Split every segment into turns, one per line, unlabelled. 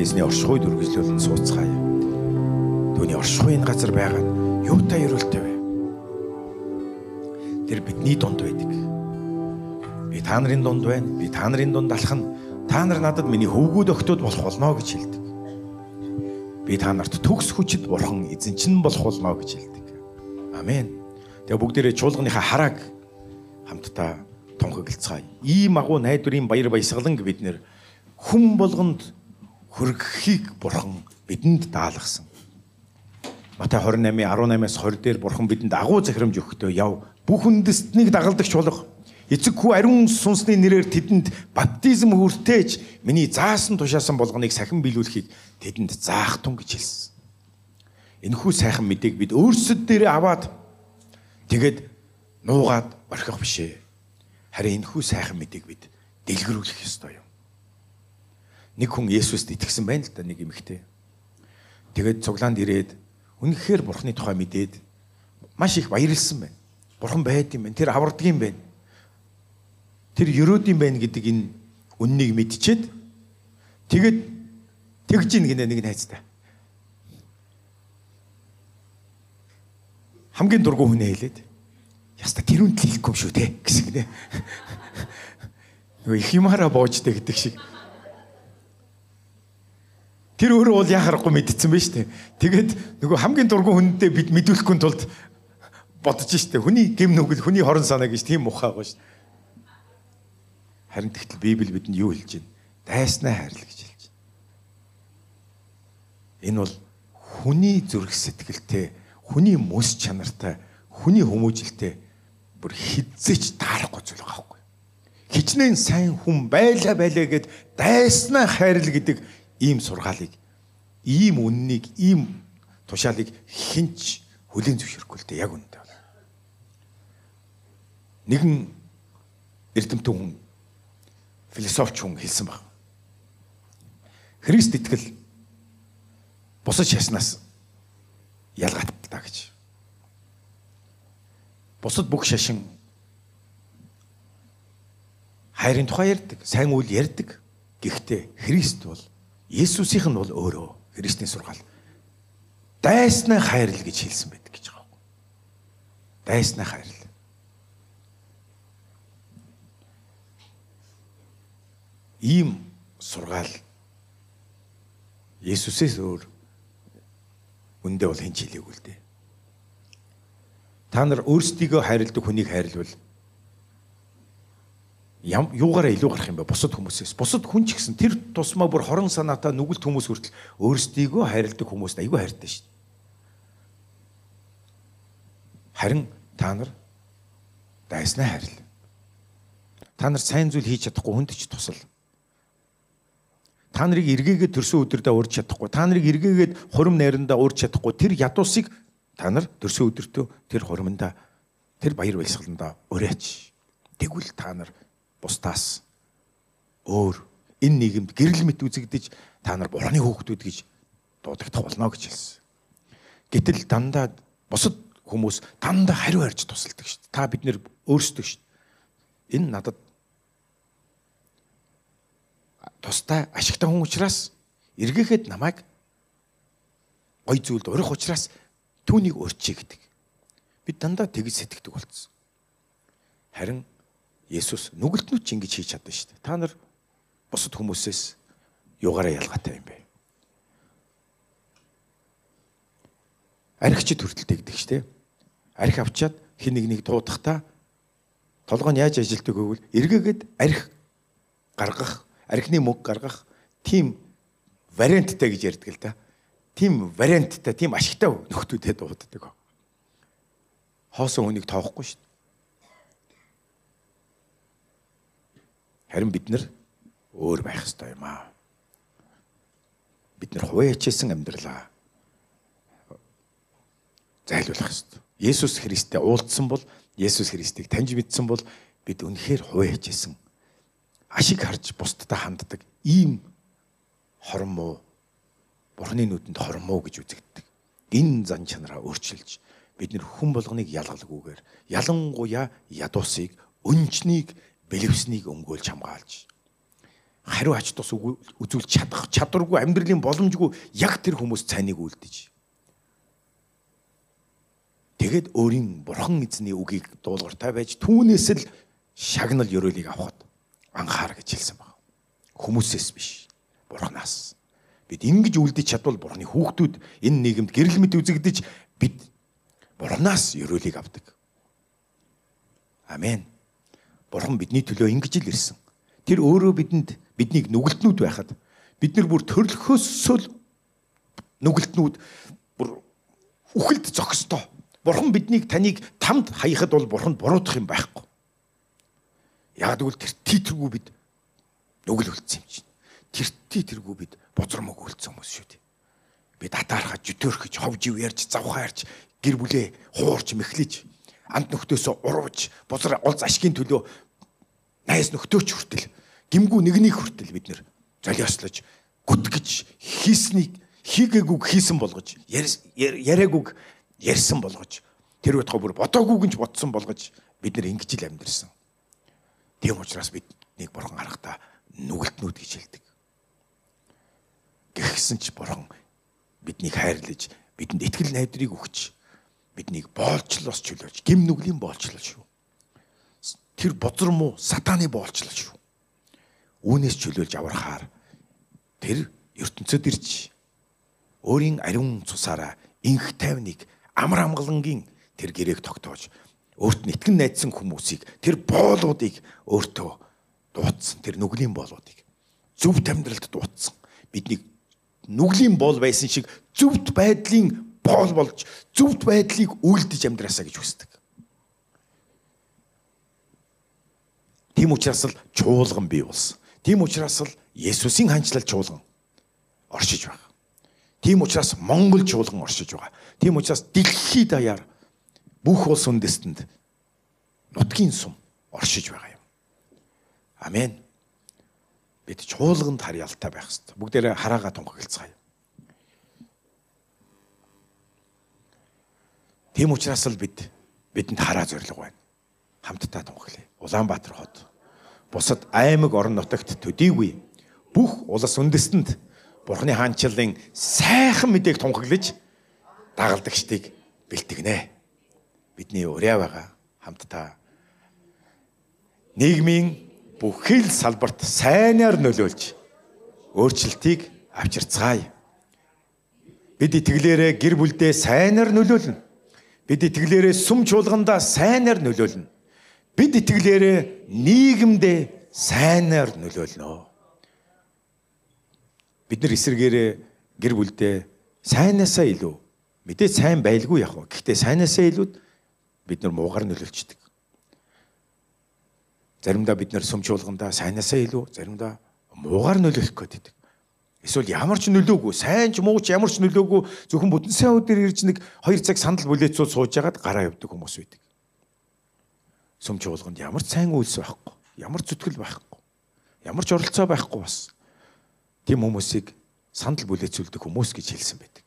эзний оршихуйд үргэлжлүүлэн сууцгаая. Түүний оршихуй энэ газар байгаа нь юутай өрөөлтэй вэ? Тэр бидний дунд байдаг. Би та нарын дунд байна. Би та нарын дунд алхна. Та нар надад миний хөвгүүд өгтөд болох болно гэж хэлдэг. Би та нарт төгс хүчит бурхан эзэн чинь болох болно гэж хэлдэг. Амен. Тэгээ бүгдээрээ чуулганыхаа харааг хамтдаа тунхаглацгаая. Ийм агуу найдварын баяр баясгаланг бид нэр хүн болгонд хүргэхийг бурхан бидэнд даалгасан. Матай 28:18-аас 20 дээр бурхан бидэнд агуу захирамж өгөхдөө яв бүх үндэстнийг дагалдагч болох эцэг хүү ариун сүнсний нэрээр тэдэнд баптизм хүртээж миний заасан тушаасан болгоныг сахин биелүүлэхийг тэдэнд заах тун гэж хэлсэн. Энэхүү сайхан мэдээг бид өөрсөд дээрээ аваад тэгээд нуугаад орхих бишээ. Харин энэхүү сайхан мэдээг бид дэлгэрүүлэх ёстой юм. Нэг хүн Есүст итгэсэн байна л да, нэг эмэгтэй. Тэгээд цуглаанд ирээд үнэхээр бурхны тухай мэдээд маш их баярлсан байна. Бурхан байд юм байна. Тэр авардаг юм байна. Тэр ерөөд юм байна гэдэг энэ үннийг мэдчихэд тэгээд тэгж ийн гинэ нэг найзтай. Хамгийн дургүй хүнээ хэлээд яста тэр үнд хэлэхгүй юм шүү те гэсэн гинэ. Нөгөө их юмараа боожтэй гэдэг шиг. Тэр өөрөө бол яхахгүй мэдсэн байж тээ. Тэгээд нөгөө хамгийн дургүй хүндээ бид мэдүүлэхгүй тулд бодож штэ. Хүний гэм нүгэл, хүний хорон санаа гэж тийм мухаагаа штэ. Харин тэгтэл Библи бидэнд юу хэлж байна? Дайснаа хайрл гэж хэлж байна. Энэ бол хүний зүрх сэтгэлтэй, хүний мэс чанартай, хүний хүмүүжлтэй бүр хизээч таарахгүй зүйл байгаа байхгүй. Хичнээн сайн хүн байлаа гэд дайснаа хайрл гэдэг ийм сургаалыг, ийм үннийг, ийм тушаалыг хинч хүлээн зөвшөөрөхгүй л дээ яг үнэндээ. Нэгэн эрдэмтэн хүн, философч хүн хэлсэн баг. Христ итгэл бусад шашнаас ялгаатай та гэж. Бусад бүх шашин хайрын тухай ярьдаг, сайн үйл ярьдаг. Гэхдээ Христ бол Есүсийнх нь бол өөрөө Христийн сургаал. Дайснаа хайрл гэж хэлсэн байдаг гэж байгаа юм. Дайснаа хайрл. Ийм сургаал Есүсээс өөр үндэ бол хэн ч хэлээгүй л дээ. Та нар өөрсдийгөө хайрладаг хүнийг хайрлвал юугаараа илүү гарах юм бэ? Бусад хүмүүсээс. Бусад хүн ч гэсэн тэр тусмаа бүр хорон санаатай нүгэлт хүмүүс хүртэл өөрсдийгөө хайрладаг хүмүүст айгүй хайртай шүү дээ. Харин та нар дайснаа хайрл. Та нар сайн зүйл хийж чадахгүй хүнд ч тусал. Та нарыг эргээгээд төрсөн өдөрдөө урьж чадахгүй. Та нарыг эргээгээд хурим найрандаа урьж чадахгүй. Тэр ядуусыг та нар төрсөн өдөртөө тэр хуримдаа, тэр баяр баясгаландаа ураач. Тэгвэл та нар бусдаас өөр энэ нийгэмд гэрэл мэт үзэгдэж та нар бурхны хүүхдүүд гэж дуудагдах болно гэж хэлсэн. Гэтэл дандаа бусад хүмүүс дандаа хариу харж тусалдаг шүү дээ. Та бид нэр өөрсдөө шүү дээ. Энэ надад тустай ашигтай хүн учраас эргээхэд намайг гой зүйлд урих учраас түүнийг урьчий гэдэг. Бид дандаа тэгж сэтгэдэг болцсон. Харин Есүс нүгэлтнүүч ингэж хийж чадсан шүү дээ. Та нар бусад хүмүүсээс юугаараа ялгаатай юм бэ? Архичд хүртэл тэгдэг шүү дээ. Арх авчаад хин нэг дуудахтаа толгой нь яаж ажилтдаг гэвэл эргээгээд арх гаргах, архины мөг гаргах тийм варианттай гэж ярьдаг л да. Тийм варианттай, тийм ашигтай нөхдүүдэд дууддаг. Хоосон хүнийг тоохгүй шүү дээ. Харин бид нар өөр байх ёстой юм аа. Бид нар хувийн хичээсэн амьдралаа зайлуулах ёстой. Есүс Христтэй уулзсан бол, Есүс Христийг таньж мэдсэн бол бид үнэхээр хувийн хичээсэн ашиг харж бусдад ханддаг ийм хормоо, Бурхны нүдэнд хормоо гэж үзэгддэг. Энэ зан чанараа өөрчилж бид нар хүн болгоныг ялгалгүйгээр, ялангуяа ядуусыг, өнчнийг, бэлэвснийг өмгөөлж хамгаалж хариу ач тус үзүүлж чадах чадваргүй амьдралын боломжгүй яг тэр хүмүүс цайныг үлдэж. Тэгээд өөрийн бурхан эзний үгийг дуулууртай байж түүнээс л шагнал ёроолыг авахд анхаар гэж хэлсэн баг. Хүмүүсээс биш, бурханаас. Бид ингэж үлдэж чадвал бурханы хүүхдүүд энэ нийгэмд гэрэл мэт үзэгдэж бид бурханаас ёроолыг авдаг. Амен. Бурхан бидний төлөө ингэж л ирсэн. Тэр өөрөө биднийг нүгэлтнүүд байхад бид нар бүр төрлөхөөсөө нүгэлтнүүд бүр үхэлд зогсдоо. Бурхан таныг тамд хаяхад бол бурханд буруудах юм байхгүй. Яг тэгвэл тэргүй бид нүгэл үлдсэн юм чинь. Тэргүй бид бозромог үлдсэн хүмүүс шүү дээ. Бид атаархаж, жүтөөрхөж, ховж ив ярьж, завхаа ярьж, гэр бүлээ хуурч, мэхлэж, анд нөхдөөсөө урууж, бозар олз ашигын төлөө найз нөхдөөч хүртэл, гимгүү нэгнийг хүртэл бид нэр золиослож, гүтгэж, хийгээгүйг хийсэн болгож, яриагүйг ярьсан болгож, тэр байтугай бүр бодоагүй гинж бодсон болгож бид нэр ингэж л амьдэрсэн. Тийм учраас биднийг бурхан харахтаа нүгэлтнүүд гэж хэлдэг. Гэхдээ ч бурхан биднийг хайрлаж, бидэнд итгэл найдрыг өгч, биднийг боолчлоос чөлөөлж, гим нүглийн боолчлол шүү. Тэр бозор муу сатааны боолчлол шүү. Үүнээс чөлөөлж аврахаар тэр ертөнцөд ирж өөрийн ариун цусаараа инх тайвныг амар амгалангийн тэр гэрээг тогтоож өөрт нь итгэн найдсан хүмүүсийг тэр боолуудыг өөртөө дуудсан, тэр нүглийн боолуудыг зөвхт амьдралд дуудсан. Бидний нүглийн боол байсан шиг зөвхт байдлын боол болж зөвхт байдлыг үйлдэж амьдраасаа гэж хүсдэг. Тийм учраас л чуулган бий болсон. Тийм учраас л Есүсийн ханчлал чуулган оршиж байгаа. Тийм учраас Монгол чуулган оршиж байгаа. Тийм учраас дэлхийд даяар бүх улс үндэстэнд нутгийн сум оршиж байгаа юм. Амен. Бид чуулганд харьяалтай байх хэрэгтэй. Бүгдээрээ хараагаа тунхаглацгаая. Тийм учраас л бидэнд хараа зориг байна. Хамтдаа тунхаглая. Улаанбаатар хот бусад аймаг орон нутагт төдийгүй бүх улс үндэстэнд Бурхны хаанчлалын сайхан мэдээг тунхаглаж дагалдагчдыг бэлтгэнэ. Бидний урья байгаа хамтдаа нийгмийн бүхэл салбарт сайнаар нөлөөлж өөрчлөлтийг авчирцгаая. Бид итгэлээрээ гэр бүлдээ сайнаар нөлөөлнө. Бид итгэлээрээ сүм чуулгандаа сайнаар нөлөөлнө. Бид итгэлээрээ нийгэмдээ сайнаар нөлөөлнө. Бид нар эсрэгээрээ гэр бүлдээ сайнаасаа илүү мэдээ сайн байлгүй яг. Гэхдээ сайнаасаа илүү бид нар муугаар нөлөөлчдөг. Заримдаа бид нар сүм чуулгандаа сайнаасаа илүү, заримдаа муугаар нөлөөлөх гэдэг. Эсвэл ямар ч нөлөөгүй, сайн ч муу ч ямар ч нөлөөгүй зөвхөн бүтэн сайн өдөр ирж нэг 2 цаг сандал бүлээцүүд сууж ягаад гараа явдаг хүмүүс байдаг. Сүм чуулганд ямар ч сайн үйлс байхгүй, ямар ч зүтгэл байхгүй, ямар ч оролцоо байхгүй бас. Тийм хүмүүсийг сандал бүлээцүүлдэг хүмүүс гэж хэлсэн байдаг.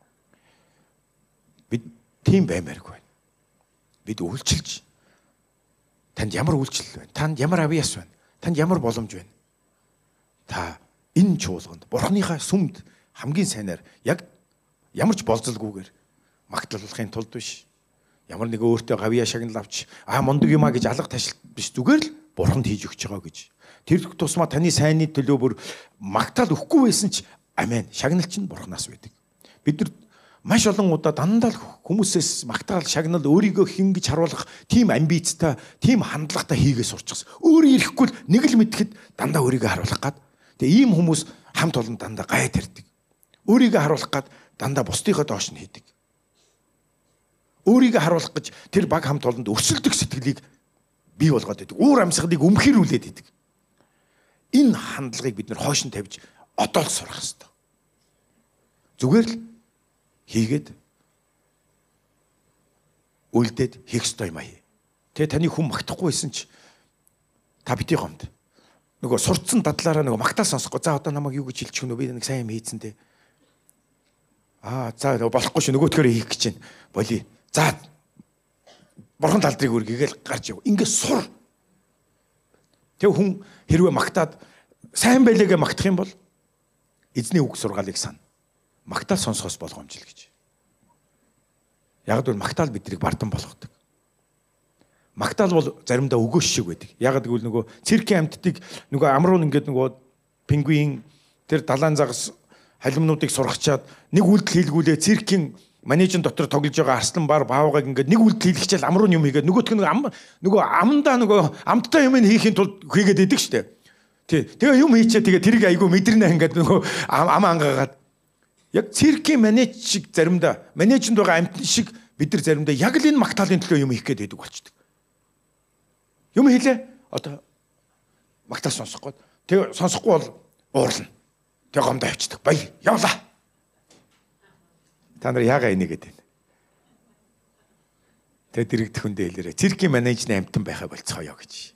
Бид тийм баймааргүй байна. Бид үйлчилж танд ямар үйлчлэл байна? Танд ямар авьяас байна? Танд ямар боломж байна? Та энэ чуулганд Бурханыхаа сүмд хамгийн сайнаар яг ямар ч болзолгүйгээр магтааллахын тулд биш. Ямар нэг өөртөө гавьяа шагнал авч мундаг юмаа гэж алга ташилт биш. Зүгээр л Бурханд хийж өгч байгаа гэж. Тэр тусмаа таны сайнны төлөө бүр магтаал өгөхгүй байсан ч амен. Шагнал чинь Бурханаас байдаг. Бид нар маш олон удаа дандаа хүмүүсээс магтаал шагнал өөрийгөө хин гэж харуулах тийм амбицтай, тийм хандлагатай хийгээ сурчихсан. Өөрөө ирэхгүй л нэг л мэдхэд дандаа өөрийгөө харуулах гад. Тэгээ ийм хүмүүс хамт олон дандаа гай тарьдаг. Өөрийгөө харуулах гад дандаа бусдынхаа доош нь хийдэг. Өөрийгөө харуулах гэж тэр баг хамт олонд өрсөлдөх сэтгэлийг бий болгоод байдаг. Уур амьсгалыг өмхөрүүлээд байдаг. Энэ хандлагыг бид нэр хойш нь тавьж одоо л сурах хэрэгтэй. Зүгээр л хийгээд үлдээд хийх ёстой юм аа. Тэгээ таны хүн магтахгүй байсан ч та битгий гомд. Нөгөө сурцсан дадлаараа нөгөө магтаал сонсохгүй. За одоо намайг юу гэж хэлчих вэ? Би нэг сайн юм хийцэн дээ. За нөгөө болохгүй шүү. Нөгөөдгөө хийх гэж байна. Болий. За Бурхан талдрыг үргэгээл гарч яв. Ингээ сур. Тэг хүн хэрвээ магтаад сайн байлээгээ магтах юм бол эзний үг сургаалыг сана. Магтаал сонсохоос болгоомжл гэж. Яг л магтаал биднийг бардан болгодог. Магтаал бол заримдаа өгөөш шиг байдаг. Яг гэвэл нөгөө циркийн амьтдыг нөгөө амруу ингээд нөгөө пингвин тэр далайн загас халимнуудыг сургачаад нэг үйлдэл хийлгүүлээ циркийн манежин дотор тоглож байгаа арслан бар баавгайг ингээд нэг үйлдэл хийлгэчихэл амруу юм хийгээд нөгөөх нь нөгөө амдаа нөгөө амттай юм хийхийн тулд хийгээд идэг штэ. Тий. Тэгээ юм хийчээ тэгээ тэрийг айгу мэдэрнэ ингээд нөгөө ам ангаагаад яг циркийн манеж шиг заримдаа манежинд байгаа амтны шиг бид нар заримдаа яг л энэ магтаалын төлөө юм хийх гээд байдаг болчдөг. Юм хийлээ одоо магтаал сонсохгүй. Тэгээ сонсохгүй бол уурлна. Тэгээ гомдоо авчдаг. Баяр явлаа. Та нар яагаа энийгээд байна. Тэгээ дэрэгдэхэндээ хэлээрээ циркийн менежний амтан байхаа болцгоё гэж.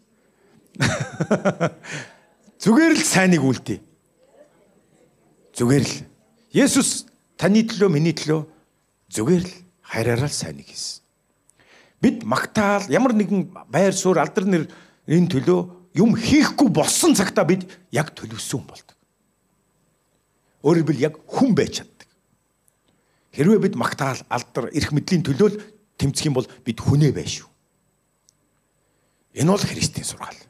Зүгээр л сайныг үлдээ. Зүгээр л. Есүс таны төлөө миний төлөө зүгээр л хайраараа л сайныг хийсэн. Бид магтаал ямар нэгэн байр суурь алдар нэрийн төлөө юм хийхгүй болсон цагтаа бид яг төлөвсөн болдог. Өөрөөр хэлбэл яг хүн байж чаддаг. Хэрвээ бид магтаал алдар эрх мэдлийн төлөө тэмцэх юм бол бид хүнээ байх шүү. Энэ бол Христийн сургаал.